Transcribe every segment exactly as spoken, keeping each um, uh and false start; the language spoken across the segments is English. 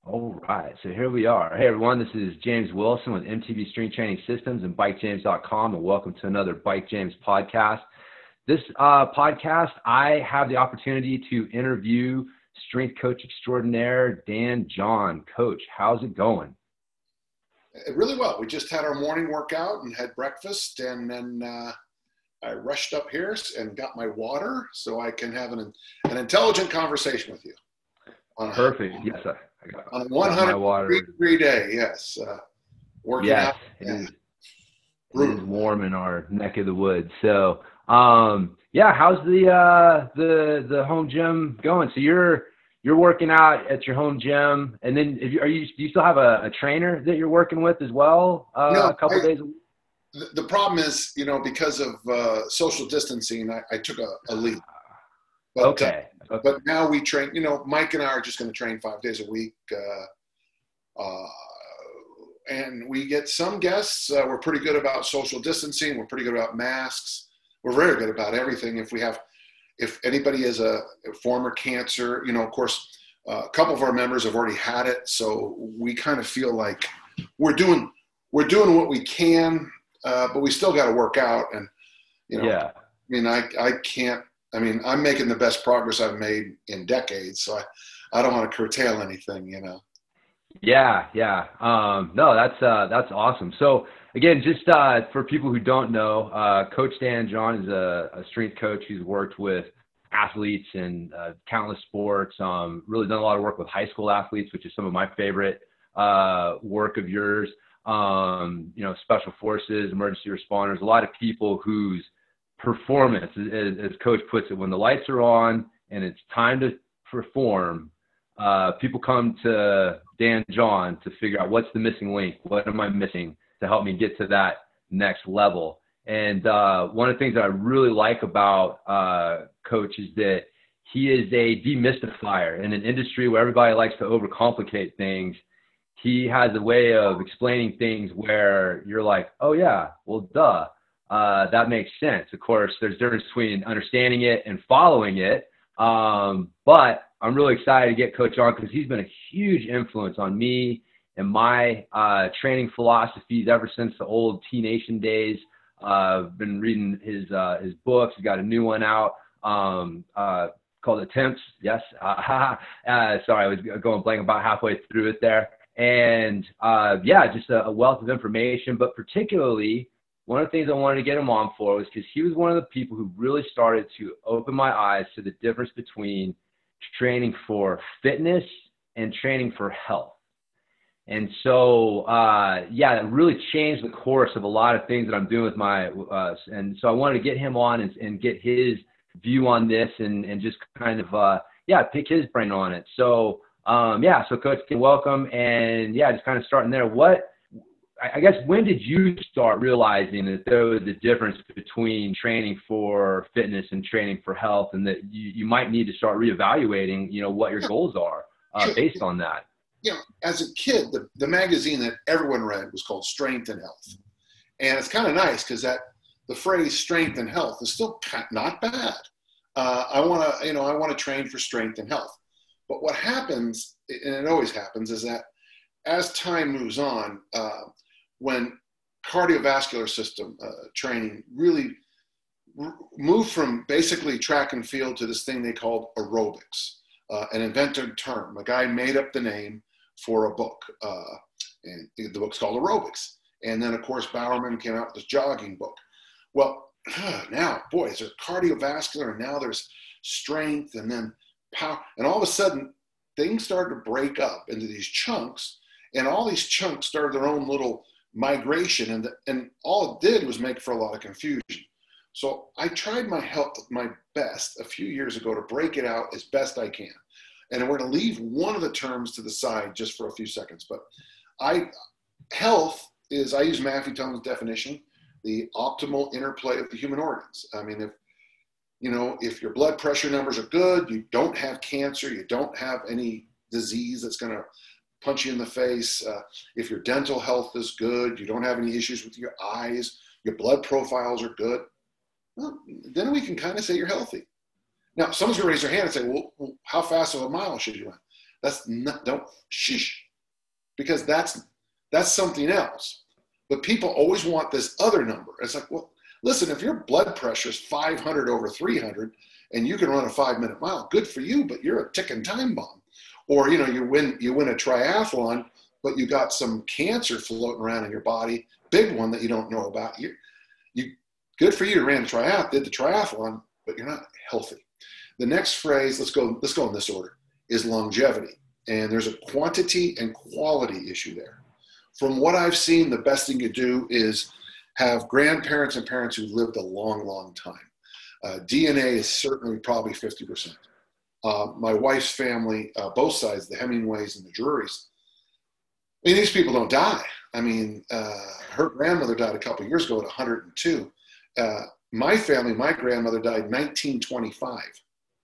All right, so here we are. Hey everyone, this is James Wilson with M T B Strength Training Systems and Bike James dot com, and welcome to another Bike James podcast. This uh, podcast, I have the opportunity to interview strength coach extraordinaire Dan John. Coach, how's it going? Really well. We just had our morning workout and had breakfast, and then uh, I rushed up here and got my water so I can have an an intelligent conversation with you. On a, Perfect. Yes, I, I got, on a got my water. one hundred degree day. Yes, uh, working Yes, out. it Yeah. is. It is warm in our neck of the woods. So, um, yeah, how's the uh, the the home gym going? So you're you're working out at your home gym, and then if you, are you do you still have a, a trainer that you're working with as well? Uh, No, a couple I, days a week. the, the problem is, you know, because of uh, social distancing, I, I took a, a leave. But, Okay. uh, okay. but now we train, you know, Mike and I are just going to train five days a week. Uh, uh, and we get some guests. Uh, we're pretty good about social distancing. We're pretty good about masks. We're very good about everything. If we have, if anybody has a, a former cancer, you know, of course, uh, a couple of our members have already had it. So we kind of feel like we're doing, we're doing what we can, uh, but we still got to work out. And, you know, Yeah. I mean, I, I can't, I mean, I'm making the best progress I've made in decades. So I, I don't want to curtail anything, you know. Yeah, yeah. Um, no, that's uh, that's awesome. So again, just uh, for people who don't know, uh, Coach Dan John is a, a strength coach who's worked with athletes in uh, countless sports. Um, really done a lot of work with high school athletes, which is some of my favorite uh, work of yours. Um, you know, special forces, emergency responders, a lot of people whose performance, as, as Coach puts it, when the lights are on and it's time to perform. Uh, people come to Dan John to figure out what's the missing link, what am I missing to help me get to that next level. And uh, one of the things that I really like about uh, Coach is that he is a demystifier in an industry where everybody likes to overcomplicate things. He has a way of explaining things where you're like, oh yeah, well duh, uh, that makes sense. Of course, there's a difference between understanding it and following it. Um, but I'm really excited to get Coach on because he's been a huge influence on me and my uh, training philosophies ever since the old T-Nation days. Uh, I've been reading his uh, his books. He's got a new one out um, uh, called Attempts. Yes. Uh, uh, sorry, I was going blank about halfway through it there. And uh, yeah, just a, a wealth of information. But particularly, one of the things I wanted to get him on for was because he was one of the people who really started to open my eyes to the difference between training for fitness and training for health. And so, uh, yeah, it really changed the course of a lot of things that I'm doing with my, uh, and so I wanted to get him on and, and get his view on this and, and just kind of, uh, yeah, pick his brain on it. So, um, yeah, so Coach, welcome. And yeah, just kind of starting there. What, I guess, when did you start realizing that there was a difference between training for fitness and training for health, and that you, you might need to start reevaluating, you know, what your goals are uh, Sure. based on that? You know, as a kid, the, the magazine that everyone read was called Strength and Health. And it's kind of nice because that the phrase strength and health is still not bad. Uh, I want to, you know, I want to train for strength and health. But what happens, and it always happens, is that as time moves on, uh, when cardiovascular system uh, training really r- moved from basically track and field to this thing they called aerobics, uh, an invented term. A guy made up the name for a book, uh, and the book's called Aerobics. And then, of course, Bowerman came out with this jogging book. Well, now, boy, is there cardiovascular, and now there's strength, and then power. And all of a sudden, things started to break up into these chunks, and all these chunks started their own little migration, and the, and all it did was make for a lot of confusion. So I tried my help, my best a few years ago to break it out as best I can. And we're going to leave one of the terms to the side just for a few seconds. But I health is, I use Maffei-Tone's definition, the optimal interplay of the human organs. I mean, if you know, if your blood pressure numbers are good, you don't have cancer, you don't have any disease that's going to punch you in the face. Uh, if your dental health is good, you don't have any issues with your eyes, your blood profiles are good, well, then we can kind of say you're healthy. Now, someone's going to raise their hand and say, well, how fast of a mile should you run? That's not, don't, shish, because that's, that's something else. But people always want this other number. It's like, well, listen, if your blood pressure is five hundred over three hundred and you can run a five minute mile, good for you, but you're a ticking time bomb. Or, you know, you win, you win a triathlon, but you got some cancer floating around in your body, big one that you don't know about. You, you, good for you, you ran a triathlon, did the triathlon, but you're not healthy. The next phrase, let's go, let's go in this order, is longevity. And there's a quantity and quality issue there. From what I've seen, the best thing you do is have grandparents and parents who lived a long, long time. Uh, D N A is certainly probably fifty percent. Uh, my wife's family, uh, both sides, the Hemingways and the Drurys, I mean, these people don't die. I mean, uh, her grandmother died a couple of years ago at one hundred two. Uh, my family, my grandmother died nineteen twenty-five.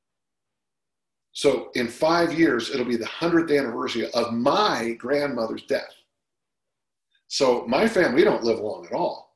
So in five years, it'll be the hundredth anniversary of my grandmother's death. So my family, we don't live long at all.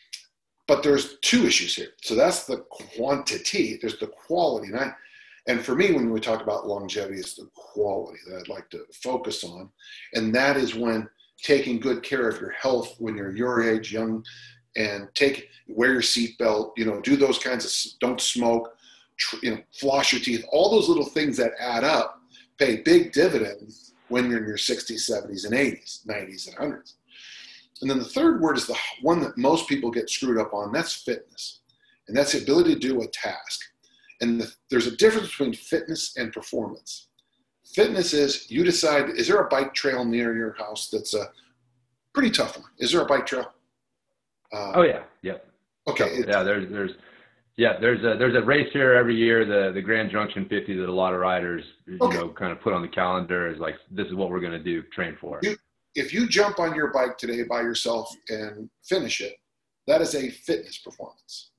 But there's two issues here. So that's the quantity. There's the quality. And, I, and for me, when we talk about longevity, it's the quality that I'd like to focus on. And that is when taking good care of your health when you're your age, young, and take wear your seatbelt, you know, do those kinds of, don't smoke, tr- you know, floss your teeth, all those little things that add up pay big dividends when you're in your sixties, seventies, and eighties, nineties, and hundreds. And then the third word is the one that most people get screwed up on. That's fitness. And that's the ability to do a task. And the, there's a difference between fitness and performance. Fitness is you decide, is there a bike trail near your house that's a pretty tough one? Is there a bike trail? Uh, oh, yeah. Yep. Okay. Yeah, there's, there's, yeah, there's a, there's a race here every year, the, the Grand Junction fifty that a lot of riders, you okay. know, kind of put on the calendar as like, this is what we're going to do, train for. You, If you jump on your bike today by yourself and finish it, that is a fitness performance.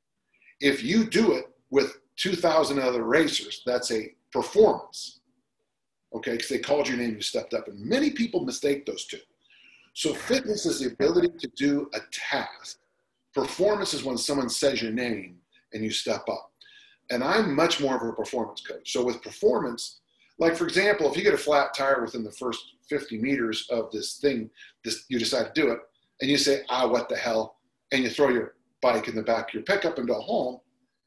If you do it with two thousand other racers, that's a performance. Okay, because they called your name, you stepped up. And many people mistake those two. So fitness is the ability to do a task. Performance is when someone says your name and you step up. And I'm much more of a performance coach. So with performance, like, for example, if you get a flat tire within the first fifty meters of this thing, this you decide to do it, and you say, ah, what the hell, and you throw your bike in the back of your pickup and go home,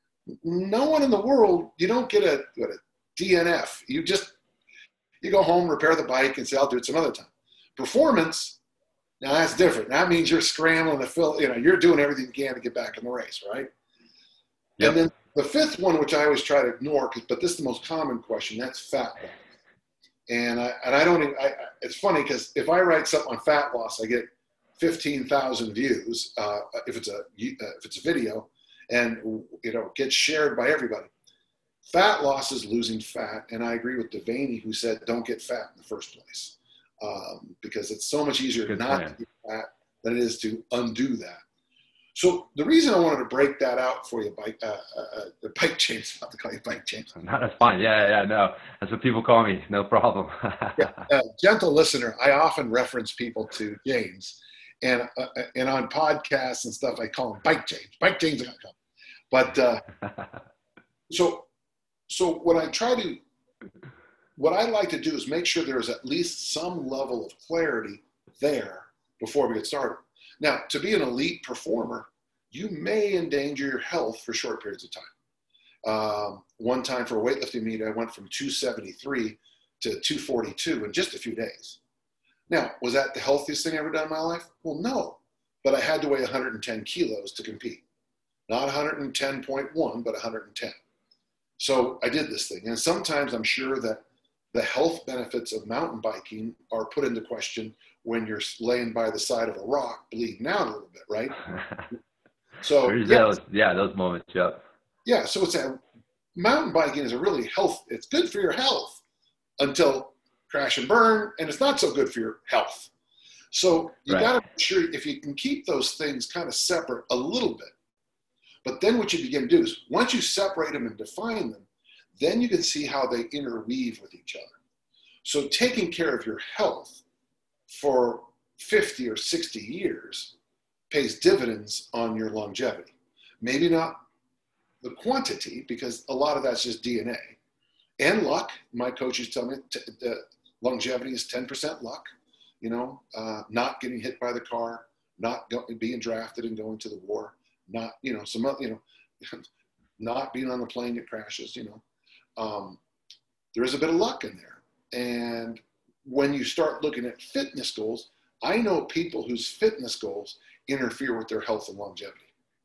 no one in the world, you don't get a, what, a D N F. You just, you go home, repair the bike, and say, I'll do it some other time. Performance, now that's different. That means you're scrambling to fill, you know, you're doing everything you can to get back in the race, right? Yep. And then the fifth one, which I always try to ignore, but this is the most common question, that's fat loss. And I, and I don't even, I, it's funny because if I write something on fat loss, I get fifteen thousand views uh, if it's a uh, if it's a video, and you know, gets shared by everybody. Fat loss is losing fat, and I agree with Devaney, who said don't get fat in the first place, um, because it's so much easier Good not plan. to get fat than it is to undo that. So the reason I wanted to break that out for you, bike, uh, uh, the bike chains, not to call you bike chains. No, that's fine. Yeah, yeah, no. That's what people call me. No problem. Yeah, uh, gentle listener, I often reference people to James. And uh, and on podcasts and stuff, I call them bike chains. Bike chains are going to come. But uh, so, so what I try to, what I like to do is make sure there's at least some level of clarity there before we get started. Now, to be an elite performer, you may endanger your health for short periods of time. Um, one time for a weightlifting meet, I went from two seventy-three to two forty-two in just a few days. Now, was that the healthiest thing I ever done in my life? Well, no, but I had to weigh one hundred ten kilos to compete. Not one hundred ten point one, but one hundred ten. So I did this thing. And sometimes I'm sure that the health benefits of mountain biking are put into question when you're laying by the side of a rock, bleeding out a little bit, right? So yeah. Those, yeah, those moments, yep. Yeah, so it's a, mountain biking is a really health, it's good for your health until crash and burn, and it's not so good for your health. So you right. got to make sure if you can keep those things kind of separate a little bit. But then what you begin to do is once you separate them and define them, then you can see how they interweave with each other. So taking care of your health for fifty or sixty years pays dividends on your longevity. Maybe not the quantity, because a lot of that's just D N A. and luck. My coaches tell me t- the longevity is ten percent luck, you know, uh, not getting hit by the car, not go- being drafted and going to the war, not, you know, some, you know, not being on the plane that crashes, you know. Um, there is a bit of luck in there. And when you start looking at fitness goals, I know people whose fitness goals interfere with their health and longevity.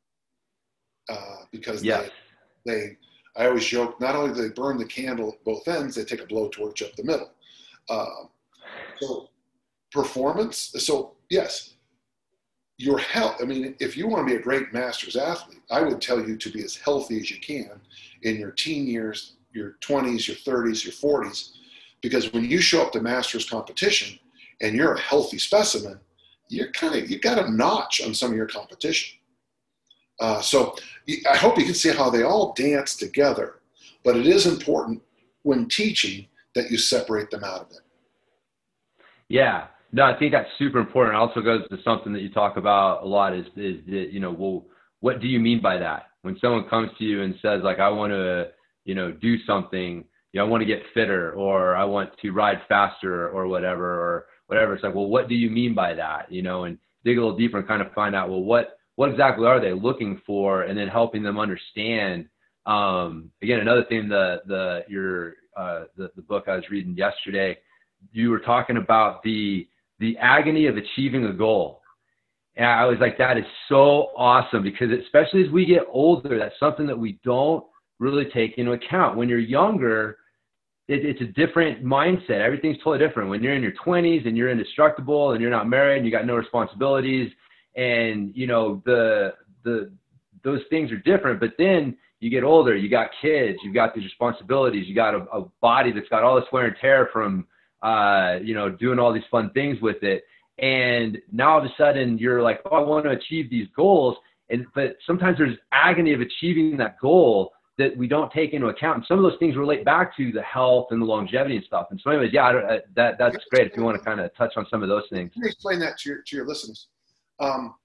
Uh, because Yes. they, they, I always joke, not only do they burn the candle at both ends, they take a blowtorch up the middle. Uh, so performance, so yes, your health, I mean, if you want to be a great masters athlete, I would tell you to be as healthy as you can in your teen years, your twenties, your thirties, your forties, because when you show up to masters competition and you're a healthy specimen, you're kind of, you got a notch on some of your competition. Uh, so I hope you can see how they all dance together, but it is important when teaching that you separate them out of it. Yeah, no, I think that's super important. It also goes to something that you talk about a lot is, is that, you know, well, what do you mean by that? When someone comes to you and says like, I want to, you know, do something, you know, I want to get fitter, or I want to ride faster, or whatever, or whatever. It's like, well, what do you mean by that? You know, and dig a little deeper and kind of find out, well, what, what exactly are they looking for? And then helping them understand. Um, again, another thing, the, the, your, uh, the, the book I was reading yesterday, you were talking about the, the agony of achieving a goal. And I was like, that is so awesome, because especially as we get older, that's something that we don't really take into account. When you're younger, it, it's a different mindset. Everything's totally different. When you're in your twenties and you're indestructible and you're not married and you got no responsibilities, and you know, the, the, those things are different. But then you get older, you got kids, you've got these responsibilities, you got a, a body that's got all this wear and tear from, uh, you know, doing all these fun things with it. And now all of a sudden you're like, oh, I want to achieve these goals. And, but sometimes there's agony of achieving that goal that we don't take into account. And some of those things relate back to the health and the longevity and stuff. And so anyways, yeah, I don't, uh, that, that's great. If you want to kind of touch on some of those things. Let me explain that to your, to your listeners. Um,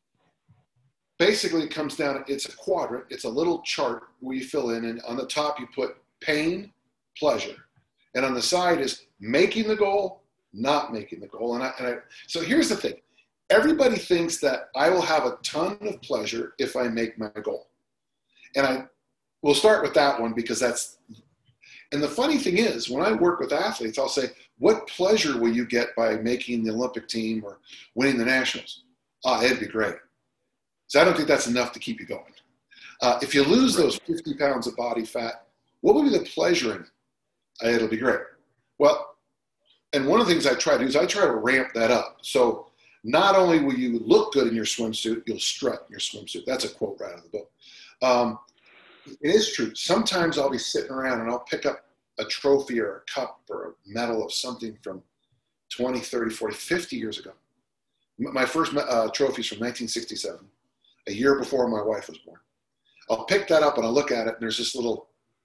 basically it comes down, it's a quadrant. It's a little chart where you fill in, and on the top you put pain, pleasure. And on the side is making the goal, not making the goal. And I, and I, so here's the thing. Everybody thinks that I will have a ton of pleasure if I make my goal. And I will start with that one, because that's, and the funny thing is, when I work with athletes, I'll say, what pleasure will you get by making the Olympic team or winning the nationals? Ah, it'd be great. So I don't think that's enough to keep you going. Uh, if you lose those fifty pounds of body fat, what would be the pleasure in it? Uh, it'll be great. Well, and one of the things I try to do is I try to ramp that up. So not only will you look good in your swimsuit, you'll strut in your swimsuit. That's a quote right out of the book. Um, it is true. Sometimes I'll be sitting around and I'll pick up a trophy or a cup or a medal of something from twenty, thirty, forty, fifty years ago. My first uh, trophy is from nineteen sixty-seven, a year before my wife was born. I'll pick that up and I'll look at it, and there's this little,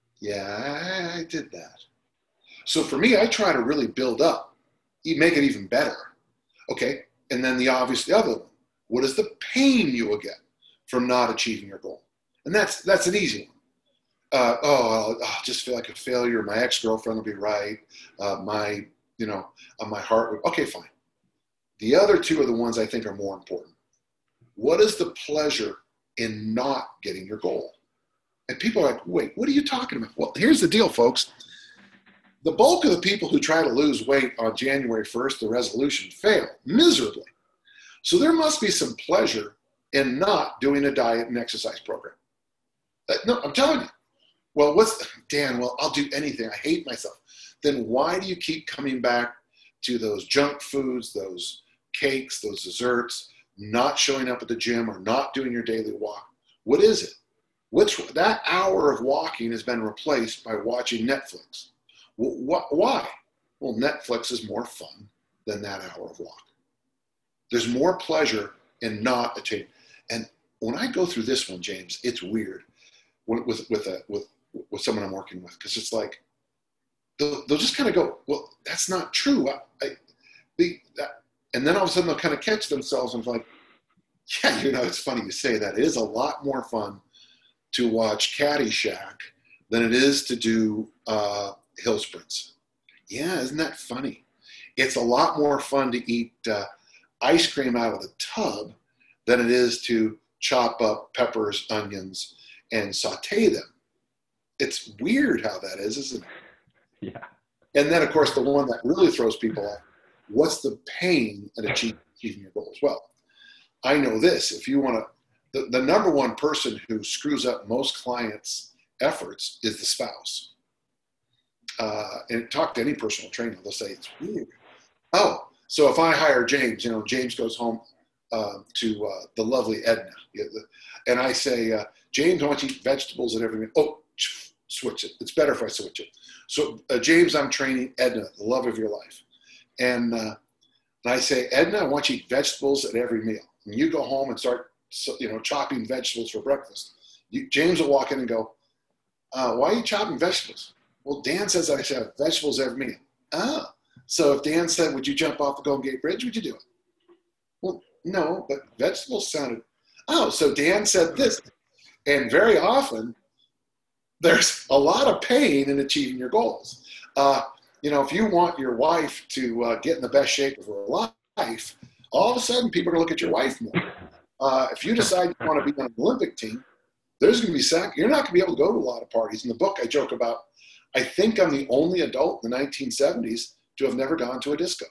yeah, I did that. So for me, I try to really build up, make it even better. Okay, and then the obvious, the other one, what is the pain you will get from not achieving your goal? And that's that's an easy one. Uh, oh, I'll, I'll just feel like a failure. My ex-girlfriend will be right. Uh, my, you know, uh, my heart would, okay, fine. The other two are the ones I think are more important. What is the pleasure in not getting your goal? And people are like, wait, what are you talking about? Well, here's the deal, folks. The bulk of the people who try to lose weight on January first, the resolution, fail miserably. So there must be some pleasure in not doing a diet and exercise program. Uh, no, I'm telling you. Well, what's, Dan, well, I'll do anything. I hate myself. Then why do you keep coming back to those junk foods, those cakes, those desserts, not showing up at the gym or not doing your daily walk? What is it? What's that hour of walking has been replaced by watching Netflix. Why? Well, Netflix is more fun than that hour of walk. There's more pleasure in not attaining. And when I go through this one, James, it's weird with with a, with with someone I'm working with, because it's like they'll, they'll just kind of go, well, that's not true. I, I, the, that, and then all of a sudden they'll kind of catch themselves and like, yeah, you know, it's funny you say that. It is a lot more fun to watch Caddyshack than it is to do uh, hill sprints. Yeah, isn't that funny? It's a lot more fun to eat uh, ice cream out of the tub than it is to chop up peppers, onions, and saute them. It's weird how that is, isn't it? Yeah. And then, of course, the one that really throws people off, what's the pain in achieving, achieving your goals? Well, I know this. If you want to, the, the number one person who screws up most clients' efforts is the spouse. Uh, and talk to any personal trainer, they'll say, it's weird. Oh, so if I hire James, you know, James goes home uh, to uh, the lovely Edna, and I say, uh, James, I want you to eat vegetables at every meal. Oh, switch it. It's better if I switch it. So, uh, James, I'm training Edna, the love of your life. And, uh, and I say, Edna, I want you to eat vegetables at every meal. And you go home and start, you know, chopping vegetables for breakfast. You, James will walk in and go, uh, why are you chopping vegetables? Well, Dan says I should have vegetables every meal. Oh, so if Dan said, would you jump off the Golden Gate Bridge, would you do it? Well, no, but vegetables sounded, oh, so Dan said this. And very often, there's a lot of pain in achieving your goals. Uh, you know, if you want your wife to uh, get in the best shape of her life, all of a sudden people are going to look at your wife more. Uh, if you decide you want to be on an Olympic team, there's going to be sac- you're not going to be able to go to a lot of parties. In the book, I joke about, I think I'm the only adult in the nineteen seventies to have never gone to a disco.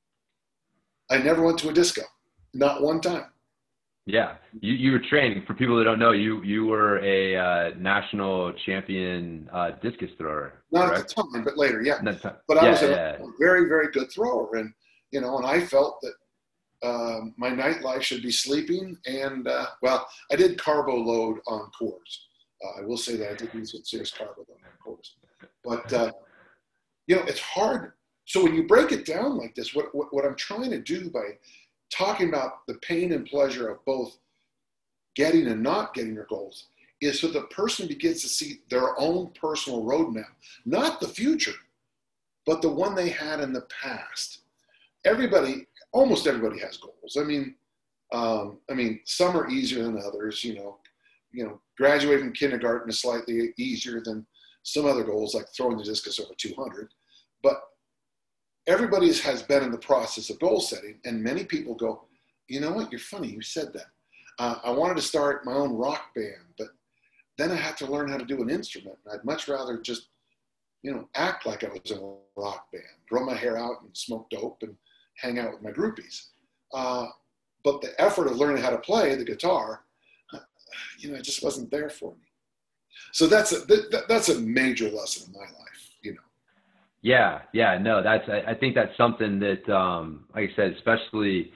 I never went to a disco, not one time. Yeah, you, you were training. For people that don't know, you you were a uh, national champion uh, discus thrower. Not correct? at the time, but later, yeah. But I yeah, was a, yeah. a very, very good thrower, and you know, and I felt that um, my nightlife should be sleeping. And uh, well, I did carbo load on cores. Uh, I will say that I did do some serious carbo load on cores. But uh, you know, it's hard. So when you break it down like this, what, what what I'm trying to do by talking about the pain and pleasure of both getting and not getting your goals is so the person begins to see their own personal roadmap, not the future, but the one they had in the past. Everybody, almost everybody has goals. I mean, um, I mean, some are easier than others. You know, you know, graduating from kindergarten is slightly easier than some other goals, like throwing the discus over two hundred. But everybody has been in the process of goal setting, and many people go, you know what, you're funny, you said that. Uh, I wanted to start my own rock band, but then I had to learn how to do an instrument. And I'd much rather just, you know, act like I was in a rock band, grow my hair out and smoke dope and hang out with my groupies. Uh, but the effort of learning how to play the guitar, you know, it just wasn't there for me. So that's a, that, that's a major lesson in my life, you know. Yeah, yeah, no, that's, I, I think that's something that, um, like I said, especially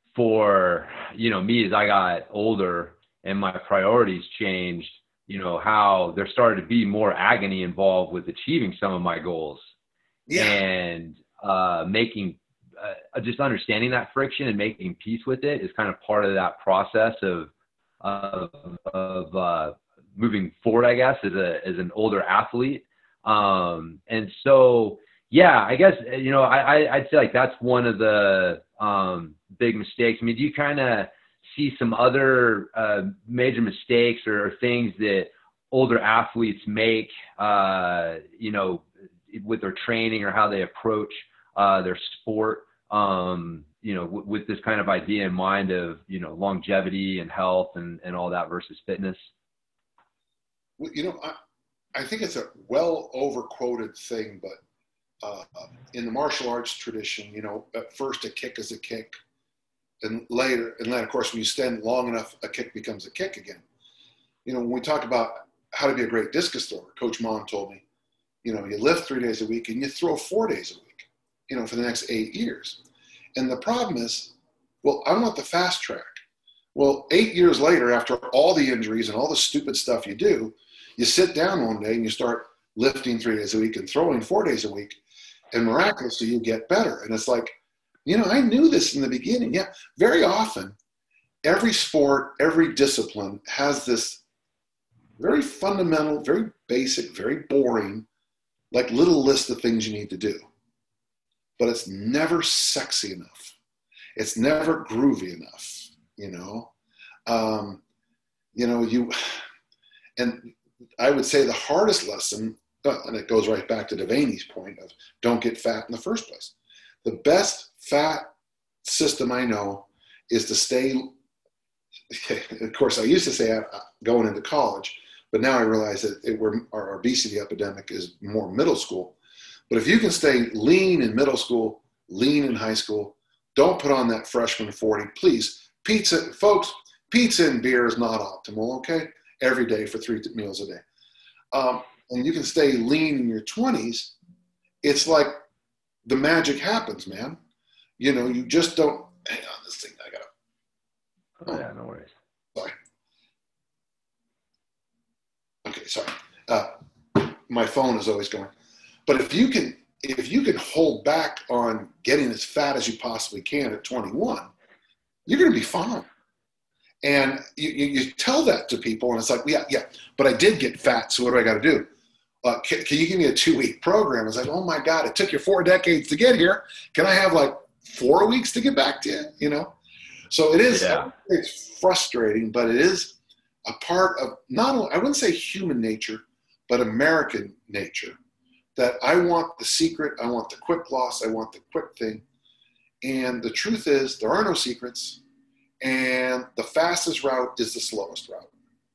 for, you know, me as I got older and my priorities changed, you know, how there started to be more agony involved with achieving some of my goals. Yeah. And uh, making, uh, just understanding that friction and making peace with it is kind of part of that process of, of, of uh, moving forward, I guess, as a, as an older athlete. Um, and so, yeah, I guess, you know, I, I, I'd say like that's one of the um, big mistakes. I mean, do you kind of see some other uh, major mistakes or, or things that older athletes make, uh, you know, with their training or how they approach uh, their sport, um, you know, w- with this kind of idea in mind of, you know, longevity and health and, and all that versus fitness? Well, you know, I, I think it's a well overquoted thing, but uh, in the martial arts tradition, you know, at first a kick is a kick, and later, and then of course when you stand long enough, a kick becomes a kick again. You know, when we talk about how to be a great discus thrower, Coach Mon told me, you know, you lift three days a week and you throw four days a week, you know, for the next eight years. And the problem is, well, I want the fast track. Well, eight years later, after all the injuries and all the stupid stuff you do, you sit down one day and you start lifting three days a week and throwing four days a week, and miraculously you get better. And it's like, you know, I knew this in the beginning. Yeah, very often, every sport, every discipline has this very fundamental, very basic, very boring, like little list of things you need to do. But it's never sexy enough. It's never groovy enough, you know. Um, you know, you, and I would say the hardest lesson Uh, and it goes right back to Devaney's point of don't get fat in the first place. The best fat system I know is to stay. Of course, I used to say uh, going into college, but now I realize that it, we're, our obesity epidemic is more middle school. But if you can stay lean in middle school, lean in high school, don't put on that freshman forty, please. Pizza, folks, pizza and beer is not optimal, okay? Every day for three meals a day. Um, and you can stay lean in your twenties. It's like the magic happens, man. You know, you just don't, hang on, this thing, I gotta. Oh, yeah, no worries. Sorry. Okay, sorry. Uh, my phone is always going. But if you can, if you can hold back on getting as fat as you possibly can at twenty-one, you're going to be fine. And you, you, you tell that to people, and it's like, yeah, yeah, but I did get fat, so what do I got to do? Uh, can, can you give me a two-week program? It's like, oh my God, it took you four decades to get here. Can I have like four weeks to get back to you? You know? So it is, yeah. It's frustrating, but it is a part of not only, I wouldn't say human nature, but American nature, that I want the secret, I want the quick loss, I want the quick thing. And the truth is there are no secrets, and the fastest route is the slowest route.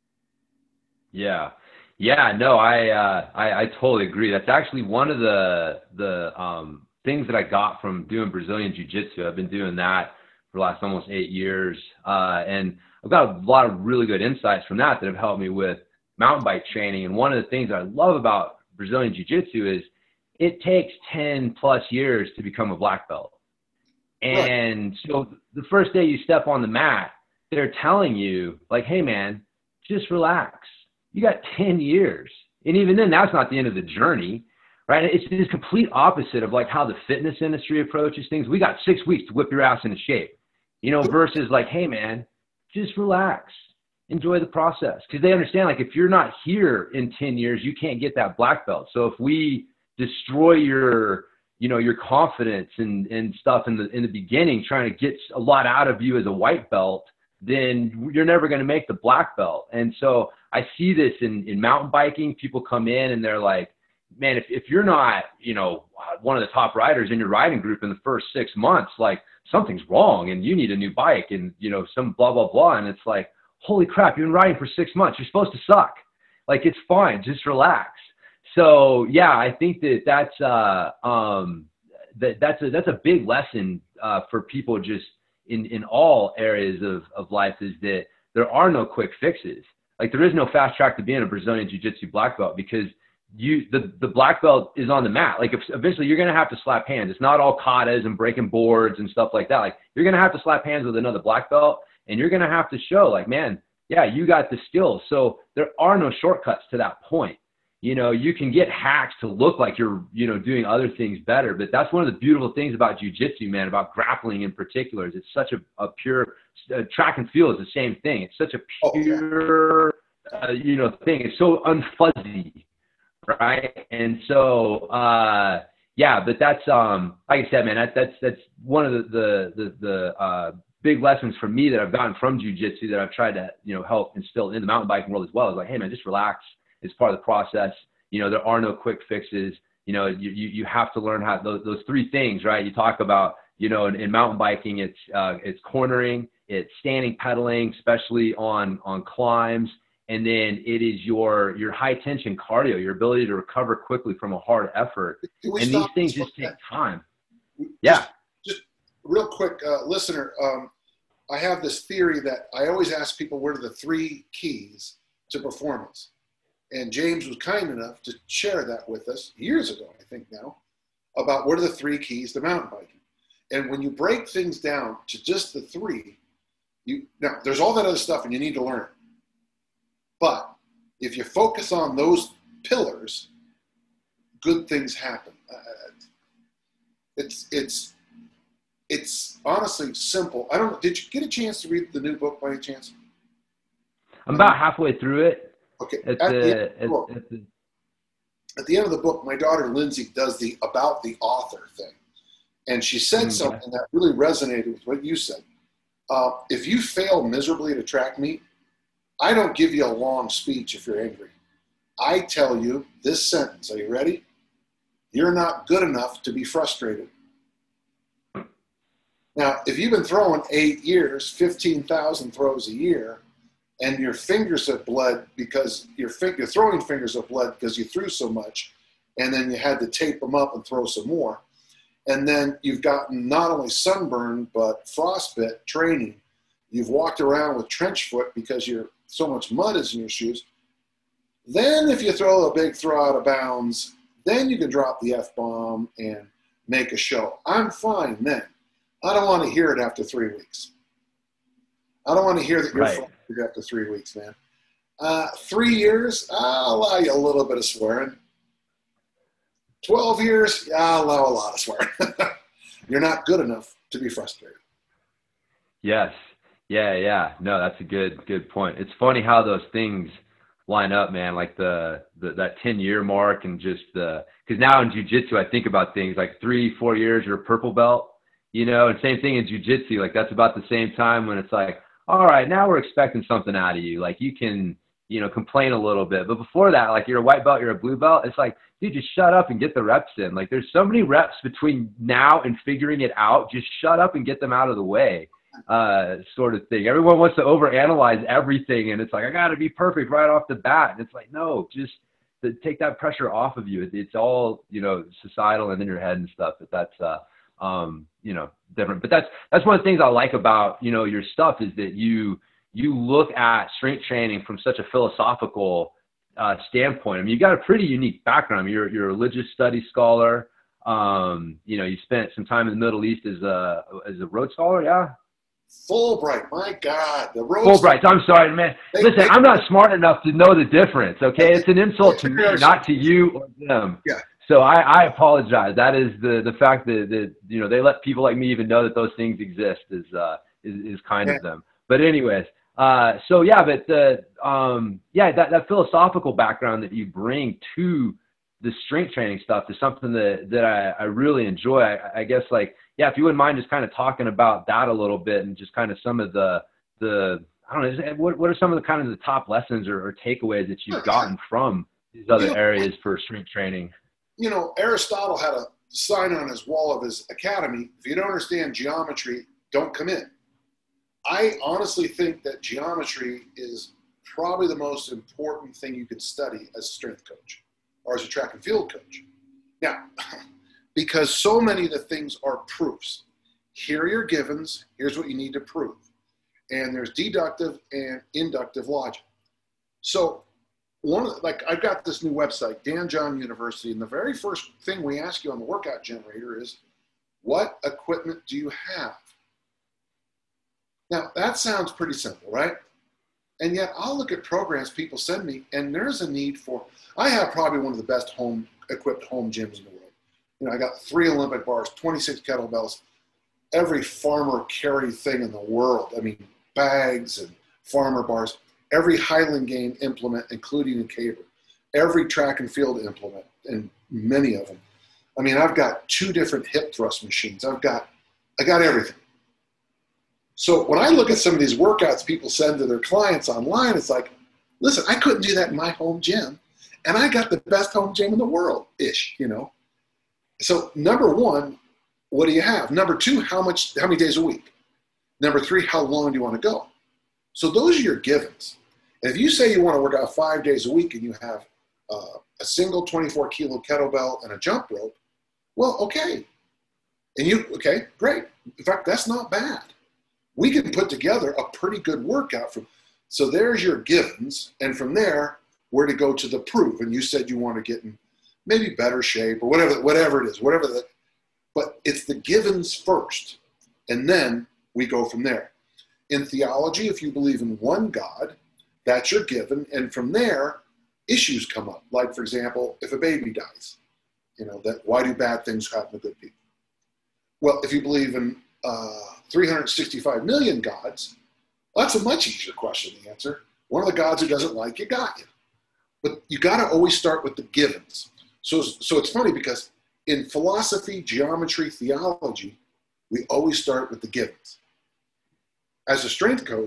Yeah. Yeah, no, I, uh, I, I totally agree. That's actually one of the, the, um, things that I got from doing Brazilian Jiu-Jitsu. I've been doing that for the last almost eight years. Uh, and I've got a lot of really good insights from that that have helped me with mountain bike training. And one of the things I love about Brazilian Jiu-Jitsu is it takes ten plus years to become a black belt. And right. So the first day you step on the mat, they're telling you like, hey man, just relax. You got ten years. And even then, that's not the end of the journey, right? It's this complete opposite of like how the fitness industry approaches things. We got six weeks to whip your ass into shape, you know, versus like, hey man, just relax, enjoy the process. Cause they understand like if you're not here in ten years, you can't get that black belt. So if we destroy your, you know, your confidence and, and stuff in the, in the beginning, trying to get a lot out of you as a white belt, then you're never going to make the black belt. And so I see this in, in mountain biking. People come in and they're like, man, if, if you're not, you know, one of the top riders in your riding group in the first six months, like something's wrong and you need a new bike and, you know, some blah, blah, blah. And it's like, holy crap, you've been riding for six months. You're supposed to suck. Like, it's fine. Just relax. So yeah, I think that that's, uh, um, that that's a, that's a big lesson, uh, for people just in, in all areas of, of life, is that there are no quick fixes. Like there is no fast track to being a Brazilian Jiu-Jitsu black belt, because you, the, the black belt is on the mat. Like if, eventually you're going to have to slap hands. It's not all katas and breaking boards and stuff like that. Like you're going to have to slap hands with another black belt, and you're going to have to show like, man, yeah, you got the skills. So there are no shortcuts to that point. You know, you can get hacks to look like you're, you know, doing other things better. But that's one of the beautiful things about jiu-jitsu, man, about grappling in particular, is it's such a, a pure uh, track and field is the same thing. It's such a pure, uh, you know, thing. It's so unfuzzy, right? And so, uh, yeah, but that's, um, like I said, man, that, that's, that's one of the, the, the, the uh, big lessons for me that I've gotten from jiu-jitsu that I've tried to, you know, help instill in the mountain biking world as well. Is like, hey man, just relax. It's part of the process. You know, there are no quick fixes. You know, you, you, you have to learn how those, those three things, right? You talk about, you know, in, in mountain biking, it's, uh, it's cornering, it's standing pedaling, especially on, on climbs. And then it is your, your high tension cardio, your ability to recover quickly from a hard effort. And these things just take time. Yeah. Just, just real quick, uh, listener, um, I have this theory that I always ask people, what are the three keys to performance? And James was kind enough to share that with us years ago, I think now, about what are the three keys to mountain biking. And when you break things down to just the three, you now there's all that other stuff and you need to learn it. But if you focus on those pillars, good things happen. Uh, it's it's it's honestly simple. I don't. Did you get a chance to read the new book by any chance? I'm about halfway through it. Okay. At, at, the, the at, the book, at, the, at the end of the book, my daughter Lindsay does the about the author thing, and she said okay. something that really resonated with what you said. Uh, if you fail miserably at a track meet, I don't give you a long speech if you're angry. I tell you this sentence. Are you ready? You're not good enough to be frustrated. Now, if you've been throwing eight years, fifteen thousand throws a year, and your fingers have bled because your, your throwing fingers have bled because you threw so much, and then you had to tape them up and throw some more, and then you've gotten not only sunburn but frostbite training. You've walked around with trench foot because you're so much mud is in your shoes. Then if you throw a big throw out of bounds, then you can drop the F-bomb and make a show. I'm fine then. I don't want to hear it after three weeks. I don't want to hear that you're right. frustrated after three weeks, man. Uh, three years, I'll allow you a little bit of swearing. Twelve years, I'll allow a lot of swearing. You're not good enough to be frustrated. Yes. Yeah, yeah. No, that's a good good point. It's funny how those things line up, man, like the, the that ten-year mark and just the – because now in jiu-jitsu I think about things like three, four years, you're a purple belt. You know, and same thing in jiu-jitsu, like that's about the same time when it's like, all right, now we're expecting something out of you. Like you can, you know, complain a little bit. But before that, like you're a white belt, you're a blue belt. It's like, dude, just shut up and get the reps in. Like there's so many reps between now and figuring it out. Just shut up and get them out of the way, uh, sort of thing. Everyone wants to overanalyze everything. And it's like, I got to be perfect right off the bat. And it's like, no, just to take that pressure off of you. It's all, you know, societal and in your head and stuff. But that's, uh, um, you know, different, but that's, that's one of the things I like about, you know, your stuff is that you, you look at strength training from such a philosophical, uh, standpoint. I mean, you got a pretty unique background. I mean, you're, you're a religious studies scholar. Um, you know, you spent some time in the Middle East as a, as a Rhodes Scholar. Yeah. Fulbright, my God, the Rhodes. Fulbright. I'm sorry, man. They, Listen, they, I'm not smart enough to know the difference. Okay. It's an insult to me, not to you or them. Yeah. So I, I apologize. That is the, the fact that, that, you know, they let people like me even know that those things exist is, uh, is, is kind yeah. of them. But anyways, uh, so yeah, but the, um, yeah, that, that philosophical background that you bring to the strength training stuff is something that, that I, I really enjoy. I, I guess like, yeah, if you wouldn't mind just kind of talking about that a little bit and just kind of some of the, the, I don't know, what, what are some of the kind of the top lessons or, or takeaways that you've gotten from these other you know, areas for strength training? You know, Aristotle had a sign on his wall of his academy: if you don't understand geometry, don't come in. I honestly think that geometry is probably the most important thing you can study as a strength coach or as a track and field coach. Now, because so many of the things are proofs. Here are your givens. Here's what you need to prove. And there's deductive and inductive logic. So one, like I've got this new website, Dan John University, and the very first thing we ask you on the workout generator is, what equipment do you have? Now that sounds pretty simple, right? And yet I'll look at programs people send me, and there's a need for, I have probably one of the best home equipped home gyms in the world. You know, I got three Olympic bars, twenty-six kettlebells, every farmer carry thing in the world. I mean, bags and farmer bars. Every Highland game implement, including a caber, every track and field implement, and many of them. I mean, I've got two different hip thrust machines. I've got, I got everything. So when I look at some of these workouts people send to their clients online, it's like, listen, I couldn't do that in my home gym, and I got the best home gym in the world, ish, you know. So number one, what do you have? Number two, how much, how many days a week? Number three, how long do you want to go? So those are your givens. If you say you want to work out five days a week and you have uh, a single twenty-four kilo kettlebell and a jump rope, well, okay. And you, okay, great. In fact, that's not bad. We can put together a pretty good workout. From, so there's your givens. And from there, where to go to the prove. And you said you want to get in maybe better shape or whatever, whatever it is, whatever that, but it's the givens first. And then we go from there. In theology, if you believe in one God, that's your given, and from there, issues come up. Like, for example, if a baby dies, you know, that why do bad things happen to good people? Well, if you believe in uh, three hundred sixty-five million gods, well, that's a much easier question to answer. One of the gods who doesn't like you got you. But you got to always start with the givens. So, so it's funny because in philosophy, geometry, theology, we always start with the givens. As a strength coach,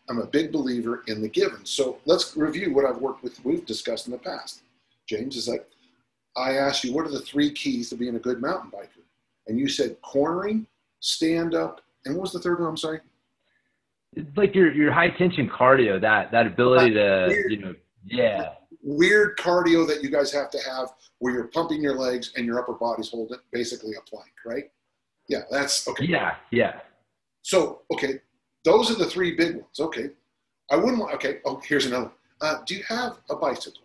I'm a big believer in the given. So let's review what I've worked with, we've discussed in the past. James, is like, I asked you, what are the three keys to being a good mountain biker? And you said cornering, stand up, and what was the third one? I'm sorry. It's like your your high tension cardio, that that ability to, weird, you know, yeah. Weird cardio that you guys have to have where you're pumping your legs and your upper body's holding basically a plank, right? Yeah, that's okay. Yeah, yeah. So, okay, those are the three big ones. Okay. I wouldn't want, okay, oh, here's another one. Uh, do you have a bicycle?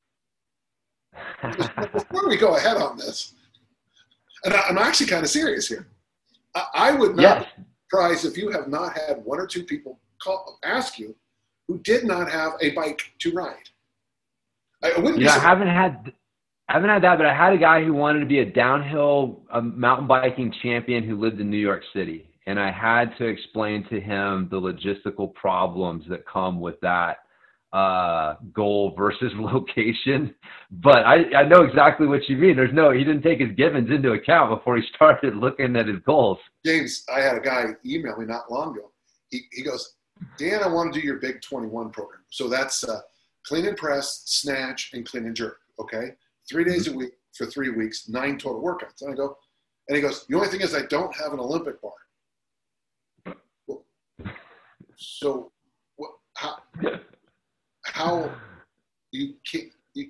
Before we go ahead on this, and I, I'm actually kind of serious here. I, I would not Yes. be surprised if you have not had one or two people call, ask you who did not have a bike to ride. I, I wouldn't You be know, I surprised. haven't had I haven't had that, but I had a guy who wanted to be a downhill um, mountain biking champion who lived in New York City. And I had to explain to him the logistical problems that come with that uh, goal versus location. But I, I know exactly what you mean. There's no, he didn't take his givens into account before he started looking at his goals. James, I had a guy email me not long ago. He, he goes, Dan, I want to do your big twenty-one program. So that's uh, clean and press, snatch, and clean and jerk. Okay. Three days a week for three weeks, nine total workouts. And I go, and he goes, the only thing is I don't have an Olympic bar. Well, so what, how, how you can't, you,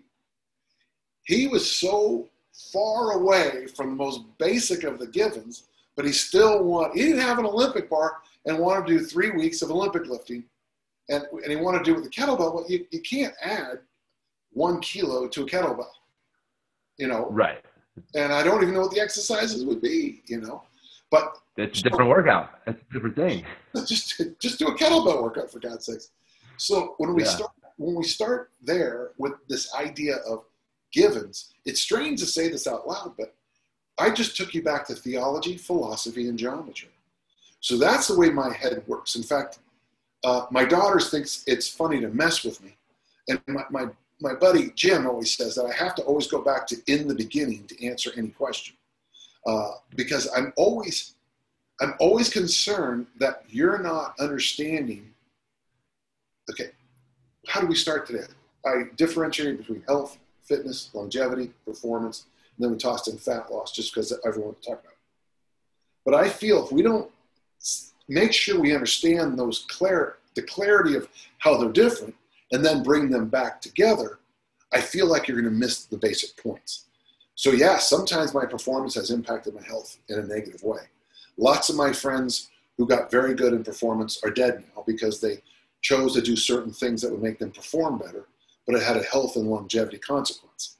he was so far away from the most basic of the givens, but he still want, he didn't have an Olympic bar and wanted to do three weeks of Olympic lifting. And, and he wanted to do it with a kettlebell, but you, you can't add one kilo to a kettlebell, you know? Right. And I don't even know what the exercises would be, you know? But it's a different so, workout. That's a different thing. Just, just do a kettlebell workout, for God's sakes. So when we yeah. start, when we start there with this idea of givens, it's strange to say this out loud, but I just took you back to theology, philosophy, and geometry. So that's the way my head works. In fact, uh, my daughter thinks it's funny to mess with me. And my, my, my buddy Jim always says that I have to always go back to in the beginning to answer any question. Uh, because I'm always, I'm always concerned that you're not understanding, okay, how do we start today? I differentiate between health, fitness, longevity, performance, and then we tossed in fat loss just because everyone talk about it. But I feel if we don't make sure we understand those clar- the clarity of how they're different and then bring them back together, I feel like you're going to miss the basic points. So yeah, sometimes my performance has impacted my health in a negative way. Lots of my friends who got very good in performance are dead now because they chose to do certain things that would make them perform better, but it had a health and longevity consequence.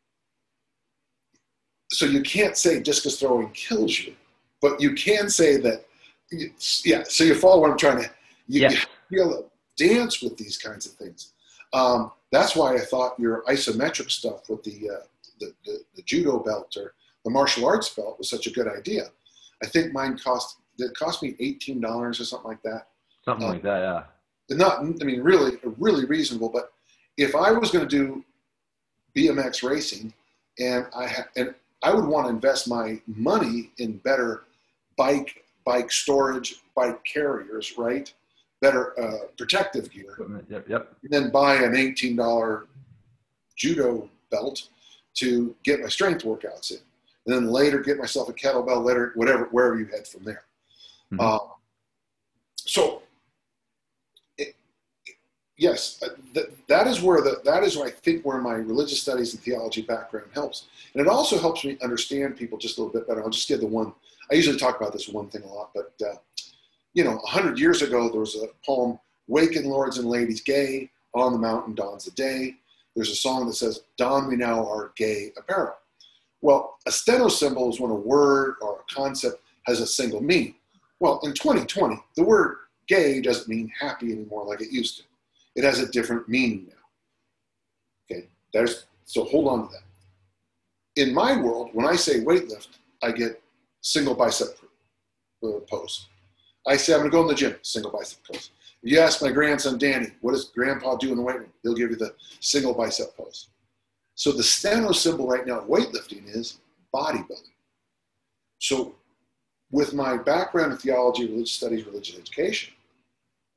So you can't say discus throwing kills you, but you can say that, yeah, so you follow what I'm trying to, you, yeah. you feel dance with these kinds of things. Um, that's why I thought your isometric stuff with the, uh, the, the, the judo belt or the martial arts belt was such a good idea. I think mine cost, it cost me eighteen dollars or something like that. Something um, like that, yeah. Not, I mean, really, really reasonable. But if I was going to do B M X racing, and I ha- and I would want to invest my money in better bike, bike storage, bike carriers, right? Better uh, protective gear. Yep, yep. And then buy an eighteen dollars judo belt to get my strength workouts in. And then later get myself a kettlebell, later, whatever, wherever you head from there. Mm-hmm. Um, so, it, yes, th- that is where the, that is where I think where my religious studies and theology background helps. And it also helps me understand people just a little bit better. I'll just give the one, I usually talk about this one thing a lot, but, uh, you know, a hundred years ago, there was a poem, "Waken lords and ladies gay, on the mountain dawns the day." There's a song that says, "Don we now our gay apparel." Well, a steno symbol is when a word or a concept has a single meaning. Well, in twenty twenty, the word gay doesn't mean happy anymore like it used to. It has a different meaning now. Okay, there's, so hold on to that. In my world, when I say weightlift, I get single bicep uh, pose. I say I'm going to go in the gym, single bicep pose. If you ask my grandson, Danny, what does grandpa do in the weight room? He'll give you the single bicep pose. So the steno symbol right now, weightlifting, is bodybuilding. So with my background in theology, religious studies, religious education,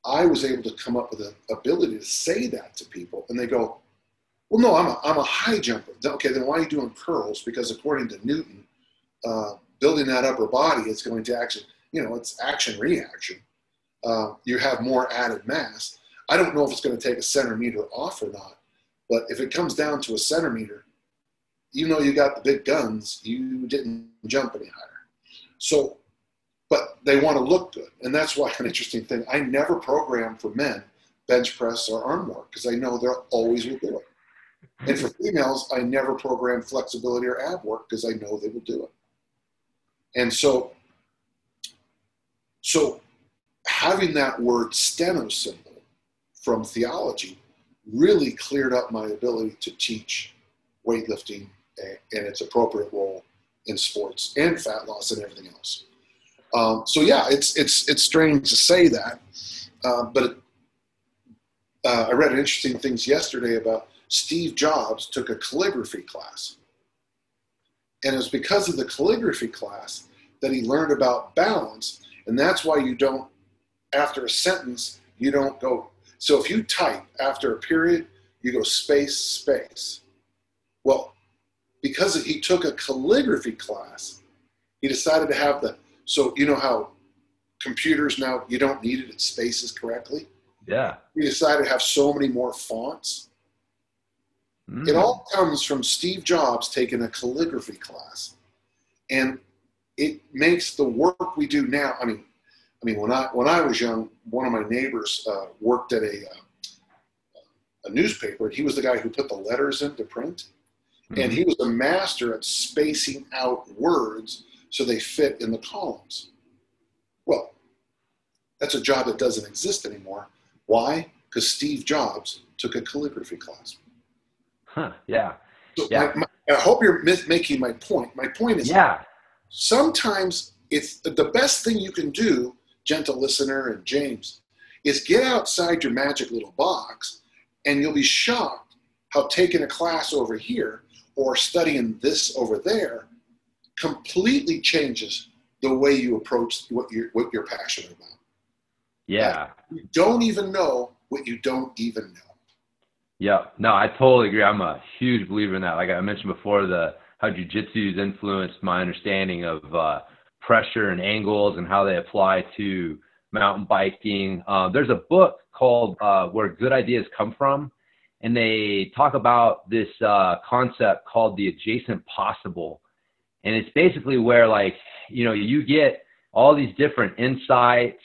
I was able to come up with an ability to say that to people, and they go, well, no, I'm a, I'm a high jumper. Okay, then why are you doing curls? Because according to Newton, uh, building that upper body is going to actually, you know, it's action reaction. Uh, you have more added mass. I don't know if it's going to take a centimeter off or not, but if it comes down to a centimeter, even though you got the big guns, you didn't jump any higher. So, but they want to look good. And that's why an interesting thing, I never program for men bench press or arm work because I know they'll always will do it. And for females, I never program flexibility or ab work because I know they will do it. And so, so having that word steno symbol from theology really cleared up my ability to teach weightlifting and its appropriate role in sports and fat loss and everything else. Um, so yeah, it's it's it's strange to say that, uh, but it, uh, I read interesting things yesterday about Steve Jobs took a calligraphy class, and it was because of the calligraphy class that he learned about balance, and that's why you don't, after a sentence, you don't go. So if you type after a period, you go space space. Well, because he took a calligraphy class, he decided to have the, so you know how computers now, you don't need it, it spaces correctly? Yeah. He decided to have so many more fonts. Mm. It all comes from Steve Jobs taking a calligraphy class. And it makes the work we do now, I mean, I mean, when I when I was young, one of my neighbors uh, worked at a, uh, a newspaper, and he was the guy who put the letters into print. Mm-hmm. And he was a master at spacing out words so they fit in the columns. Well, that's a job that doesn't exist anymore. Why? Because Steve Jobs took a calligraphy class. Huh, yeah. So yeah. My, my, I hope you're making my point. My point is yeah. sometimes it's the best thing you can do, gentle listener and James, is get outside your magic little box, and you'll be shocked how taking a class over here or studying this over there completely changes the way you approach what you're, what you're passionate about. Yeah. Like, you don't even know what you don't even know. Yeah. No, I totally agree. I'm a huge believer in that. Like I mentioned before, the how jiu-jitsu's influenced my understanding of uh, pressure and angles and how they apply to mountain biking. Uh, there's a book called uh, Where Good Ideas Come From, and they talk about this uh, concept called the adjacent possible. And it's basically where, like, you know, you get all these different insights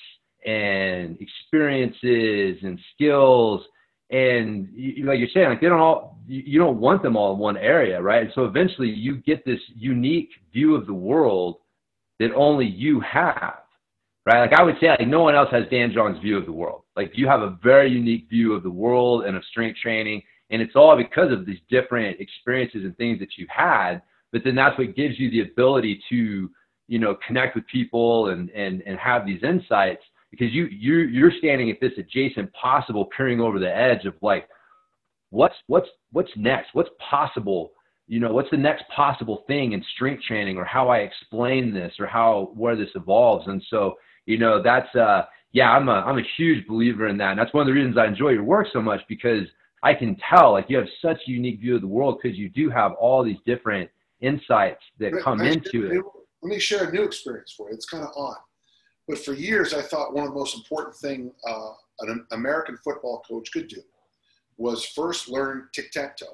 and experiences and skills, and you, like you're saying, like they don't all, you, you don't want them all in one area, right? And so eventually you get this unique view of the world that only you have, right? Like I would say, like no one else has Dan John's view of the world. Like you have a very unique view of the world and of strength training, and it's all because of these different experiences and things that you've had. But then that's what gives you the ability to, you know, connect with people and and and have these insights, because you you you're standing at this adjacent possible, peering over the edge of like, what's what's what's next? What's possible? You know, what's the next possible thing in strength training, or how I explain this, or how where this evolves. And so, you know, that's uh yeah, I'm a I'm a huge believer in that. And that's one of the reasons I enjoy your work so much, because I can tell like you have such a unique view of the world, because you do have all these different insights that Let, come let into it. New, let me share a new experience for you. It's kind of odd. But for years, I thought one of the most important things uh, an American football coach could do was first learn tic-tac-toe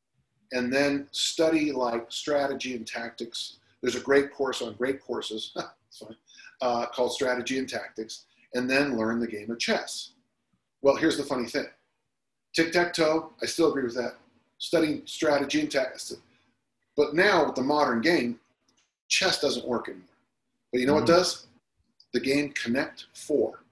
and then study like strategy and tactics. There's a great course on great courses sorry, uh, called Strategy and Tactics, and then learn the game of chess. Well, here's the funny thing. Tic-tac-toe, I still agree with that. Studying strategy and tactics. But now with the modern game, chess doesn't work anymore. But you know mm-hmm. what does? The game Connect Four.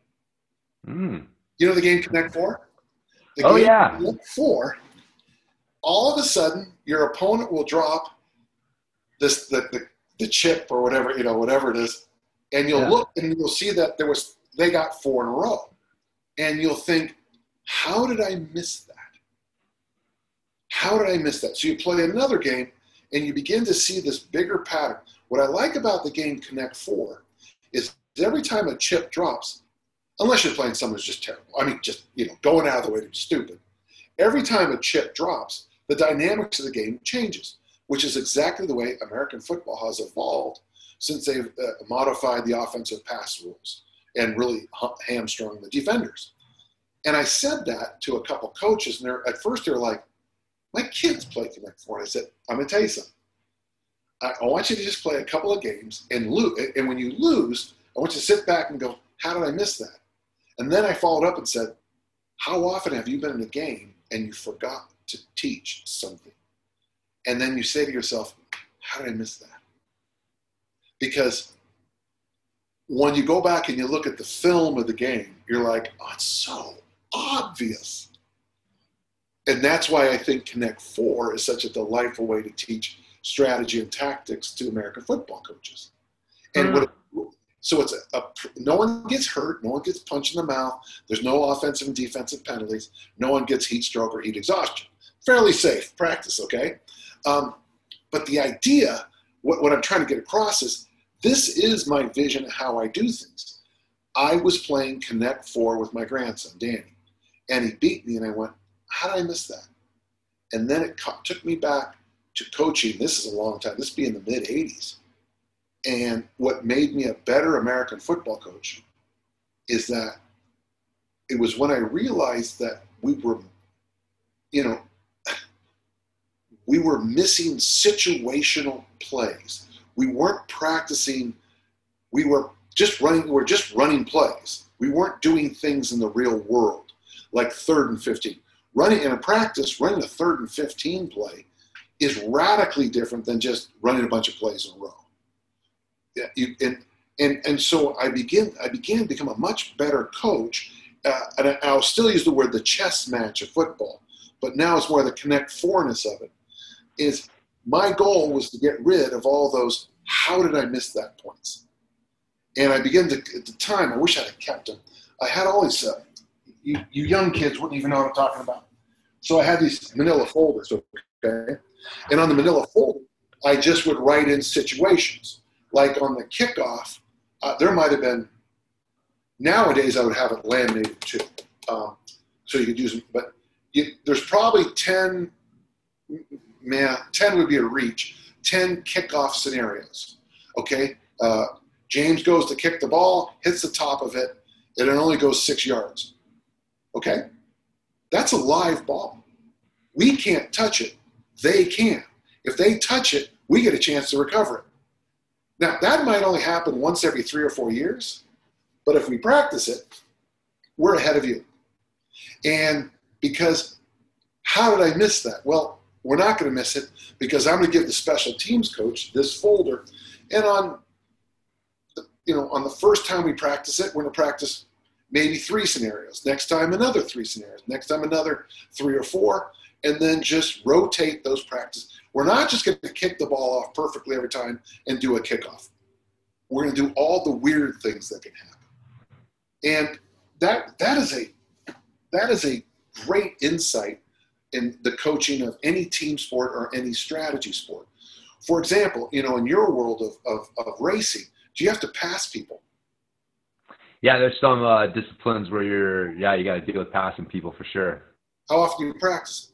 Mm. You know the game Connect Four? The oh game yeah. Connect Four. All of a sudden, your opponent will drop this the, the, the chip or whatever, you know, whatever it is, and you'll yeah. look and you'll see that there was they got four in a row, and you'll think, how did I miss that? How did I miss that? So you play another game, and you begin to see this bigger pattern. What I like about the game Connect Four is every time a chip drops, unless you're playing someone who's just terrible. I mean, just, you know, going out of the way to be stupid. Every time a chip drops, the dynamics of the game changes, which is exactly the way American football has evolved since they've uh, modified the offensive pass rules and really hamstrung the defenders. And I said that to a couple coaches, and they're, at first they were like, my kids play Connect Four. And I said, I'm going to tell you something. I, I want you to just play a couple of games and lose. And when you lose, I want you to sit back and go, how did I miss that? And then I followed up and said, how often have you been in a game and you forgot to teach something? And then you say to yourself, how did I miss that? Because when you go back and you look at the film of the game, you're like, oh, it's so obvious. And that's why I think Connect Four is such a delightful way to teach strategy and tactics to American football coaches. And mm. what it, so it's a, a, no one gets hurt, no one gets punched in the mouth, there's no offensive and defensive penalties, no one gets heat stroke or heat exhaustion. Fairly safe practice, okay? Um, but the idea, what, what I'm trying to get across is, this is my vision of how I do things. I was playing Connect Four with my grandson, Danny, and he beat me, and I went, how did I miss that? And then it co- took me back to coaching. This is a long time. This would be in the mid eighties. And what made me a better American football coach is that it was when I realized that we were, you know, we were missing situational plays. We weren't practicing. We were just running. We were just running plays. We weren't doing things in the real world, like third and fifteen. Running in a practice, running a third and fifteen play is radically different than just running a bunch of plays in a row. Yeah, you, and and and so I begin. I began to become a much better coach, uh, and I'll still use the word the chess match of football, but now it's more the Connect Fourness of it. Is my goal was to get rid of all those, how did I miss that points? And I began to, at the time, I wish I had kept them. I had all these, uh, you, you young kids wouldn't even know what I'm talking about. So I had these manila folders, okay? And on the manila folder, I just would write in situations. Like on the kickoff, uh, there might have been, nowadays I would have it laminated too. Um, so you could use them, but you, there's probably ten, man, ten would be a reach, ten kickoff scenarios, okay? Uh, James goes to kick the ball, hits the top of it, and it only goes six yards, okay? That's a live ball. We can't touch it. They can. If they touch it, we get a chance to recover it. Now, that might only happen once every three or four years, but if we practice it, we're ahead of you. And because, how did I miss that? Well, we're not going to miss it because I'm going to give the special teams coach this folder. And on, the, you know, on the first time we practice it, we're going to practice maybe three scenarios. Next time, another three scenarios. Next time, another three or four. And then just rotate those practices. We're not just going to kick the ball off perfectly every time and do a kickoff. We're going to do all the weird things that can happen. And that that is a that is a great insight in the coaching of any team sport or any strategy sport. For example, you know, in your world of, of, of racing, do you have to pass people? Yeah, there's some uh, disciplines where you're, yeah, you got to deal with passing people for sure. How often do you practice?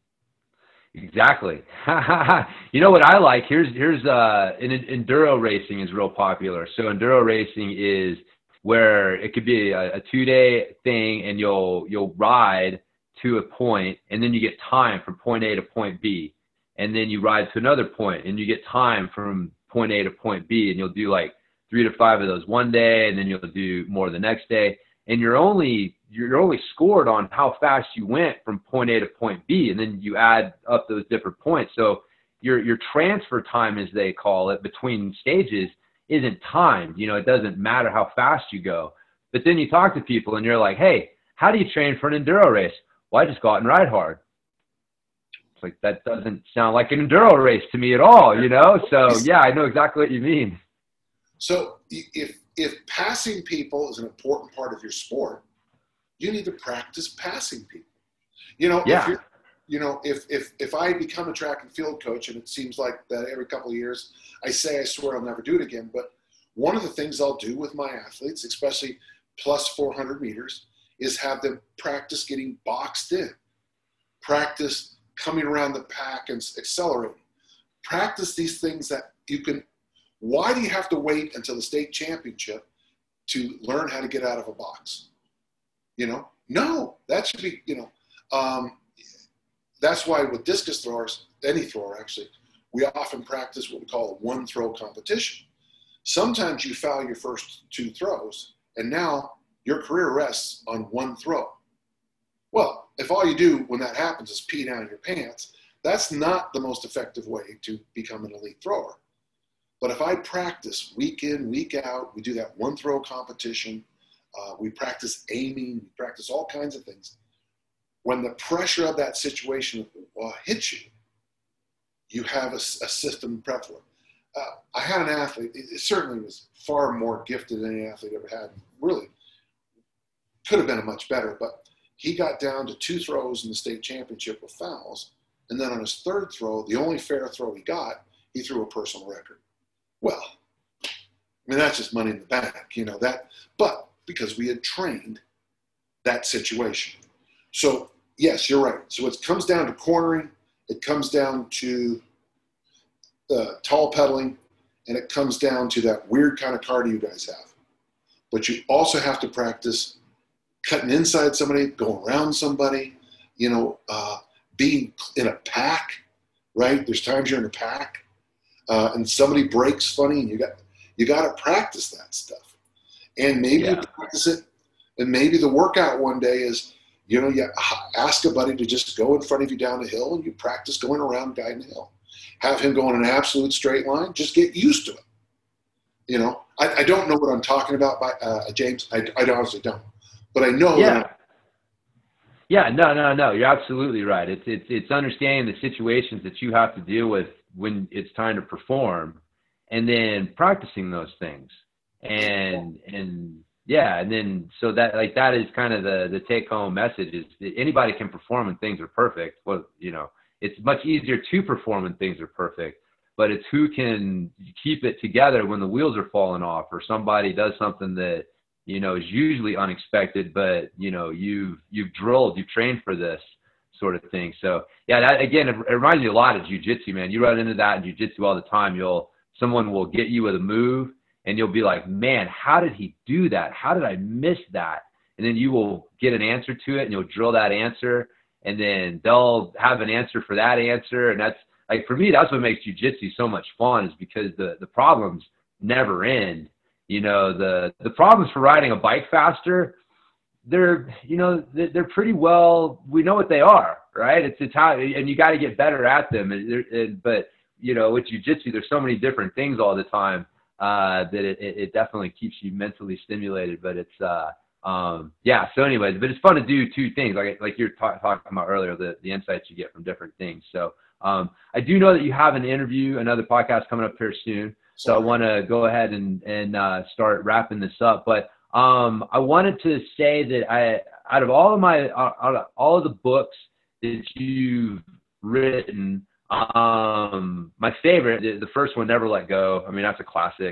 Exactly. You know what I like? Here's, here's uh, in, enduro racing is real popular. So enduro racing is where it could be a, a two-day thing, and you'll you'll ride to a point, and then you get time from point A to point B, and then you ride to another point, and you get time from point A to point B, and you'll do like three to five of those one day, and then you'll do more the next day, and you're only you're only scored on how fast you went from point A to point B, and then you add up those different points. So your your transfer time, as they call it, between stages isn't timed. You know, it doesn't matter how fast you go. But then you talk to people, and you're like, hey, how do you train for an enduro race? Well, I just go out and ride hard. It's like, that doesn't sound like an enduro race to me at all, you know? So, yeah, I know exactly what you mean. So if if passing people is an important part of your sport, you need to practice passing people. You know, yeah. if you're, you know, if if if I become a track and field coach, and it seems like that every couple of years I say I swear I'll never do it again, but one of the things I'll do with my athletes, especially plus four hundred meters is have them practice getting boxed in, practice coming around the pack and accelerating, practice these things that you can. Why do you have to wait until the state championship to learn how to get out of a box? You know, no, that should be, you know, um, that's why with discus throwers, any thrower actually, we often practice what we call a one throw competition. Sometimes you foul your first two throws and now your career rests on one throw. Well, if all you do when that happens is pee down your pants, that's not the most effective way to become an elite thrower. But if I practice week in, week out, we do that one throw competition, uh, we practice aiming, we practice all kinds of things. When the pressure of that situation uh, hits you, you have a, a system prepped for it. Uh, I had an athlete, it, it certainly was far more gifted than any athlete ever had. Really could have been a much better, but he got down to two throws in the state championship with fouls. And then on his third throw, the only fair throw he got, he threw a personal record. Well, I mean, that's just money in the bank, you know, that, but because we had trained that situation. So yes, you're right. So it comes down to cornering, it comes down to uh, tall pedaling, and it comes down to that weird kind of cardio you guys have. But you also have to practice cutting inside somebody, going around somebody, you know, uh, being in a pack, right? There's times you're in a pack. Uh, and somebody breaks funny, and you got you got to practice that stuff, and maybe yeah. you practice it, and maybe the workout one day is, you know, you ask a buddy to just go in front of you down the hill, and you practice going around a guy in the hill, have him go in an absolute straight line, just get used to it. You know, I, I don't know what I'm talking about, by uh, James. I, I honestly don't, but I know. Yeah. That I'm, yeah. No. No. No. You're absolutely right. It's it's it's understanding the situations that you have to deal with when it's time to perform, and then practicing those things, and and yeah, and then so that like that is kind of the the take home message is that anybody can perform when things are perfect. Well, you know, it's much easier to perform when things are perfect, but it's who can keep it together when the wheels are falling off, or somebody does something that, you know, is usually unexpected, but you know, you've you've drilled, you've trained for this sort of thing. So yeah, that again, it, it reminds me a lot of jiu-jitsu, man. You run into that in jiu-jitsu all the time. You'll, someone will get you with a move and you'll be like, man, how did he do that? How did I miss that? And then you will get an answer to it and you'll drill that answer, and then they'll have an answer for that answer. And that's like, for me, that's what makes jiu-jitsu so much fun, is because the, the problems never end. You know, the, the problems for riding a bike faster, they're, you know, they're pretty well, we know what they are, right? It's, it's how, and you got to get better at them. And, and, but, you know, with jiu-jitsu, there's so many different things all the time uh, that it, it definitely keeps you mentally stimulated. But it's, uh, um, yeah, so anyways, but it's fun to do two things, like, like you're ta- talking about earlier, the, the insights you get from different things. So um, I do know that you have an interview, another podcast coming up here soon. So I want to go ahead and, and uh, start wrapping this up. But Um, I wanted to say that I, out of all of my, out of all of the books that you've written, um, my favorite, the first one, Never Let Go. I mean, that's a classic.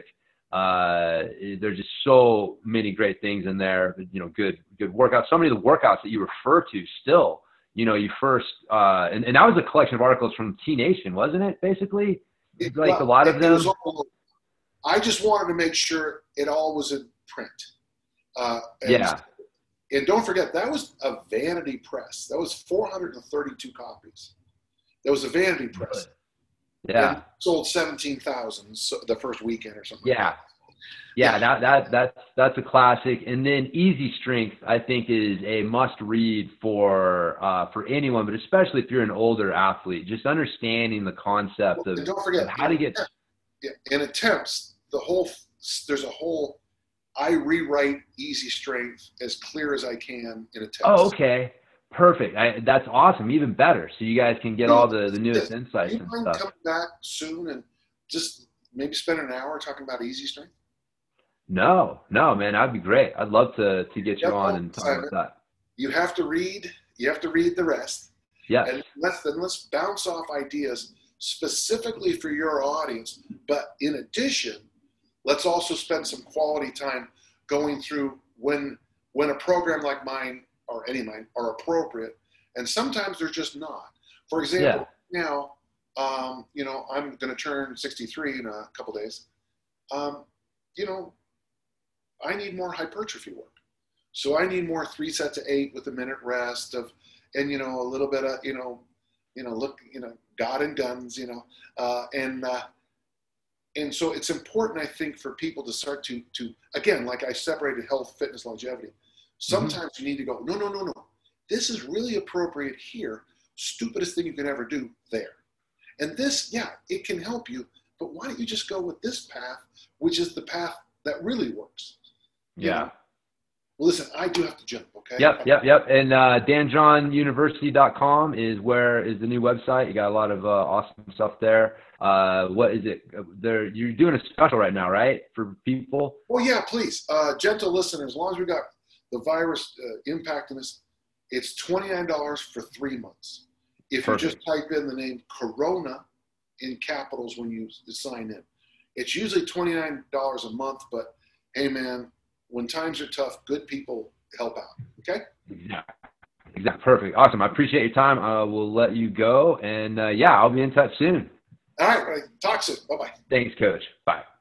Uh, there's just so many great things in there. You know, good, good workouts. So many of the workouts that you refer to still, you know, you first, uh, and, and that was a collection of articles from T Nation, wasn't it? Basically, it, like well, a lot of them. All, I just wanted to make sure it all was in print. Uh, and, yeah. And don't forget, that was a vanity press. That was four hundred thirty-two copies. That was a vanity press. Yeah. And sold seventeen thousand so the first weekend or something. Yeah. Like that. Yeah, that, that, that's, that's a classic. And then Easy Strength, I think, is a must read for, uh, for anyone, but especially if you're an older athlete, just understanding the concept Well, of, don't forget, of how to get. Yeah, in attempts, the whole, there's a whole, I rewrite Easy Strength as clear as I can in attempts. Oh, okay. Perfect. I, that's awesome. Even better. So you guys can get all the, the newest yeah. insights you and mind stuff. Coming back soon and just maybe spend an hour talking about Easy Strength? No, no, man, that'd be great. I'd love to, to get you Yep, on and talk Simon, about that. You have to read, you have to read the rest. Yeah. And let's, then let's bounce off ideas specifically for your audience. But in addition, let's also spend some quality time going through when when a program like mine or any of mine are appropriate, and sometimes they're just not. For example, Yeah. now, um, you know, I'm going to turn sixty-three in a couple days. Um, you know, I need more hypertrophy work. So I need more three sets of eight with a minute rest of, and, you know, a little bit of, you know, you know, look, you know, God and guns, you know, uh, and, uh, and so it's important, I think, for people to start to, to, again, like I separated health, fitness, longevity. Mm-hmm. Sometimes you need to go, no, no, no, no. This is really appropriate here. Stupidest thing you can ever do there. And this, yeah, it can help you, but why don't you just go with this path, which is the path that really works? You Yeah. know? Well, listen, I do have to jump, okay? Yep, yep, yep. And uh, dan john university dot com is where is the new website. You got a lot of uh, awesome stuff there. Uh, what is it? There, you're doing a special right now, right, for people? Oh, yeah, please. Uh, gentle listeners, as long as we got the virus uh, impacting us, it's twenty-nine dollars for three months. If Perfect. you just type in the name Corona in capitals when you sign in. It's usually twenty-nine dollars a month, but hey, man, when times are tough, good people help out. Okay? Yeah. Exactly. Perfect. Awesome. I appreciate your time. I will let you go. And uh, yeah, I'll be in touch soon. All right. Talk soon. Bye-bye. Thanks, Coach. Bye.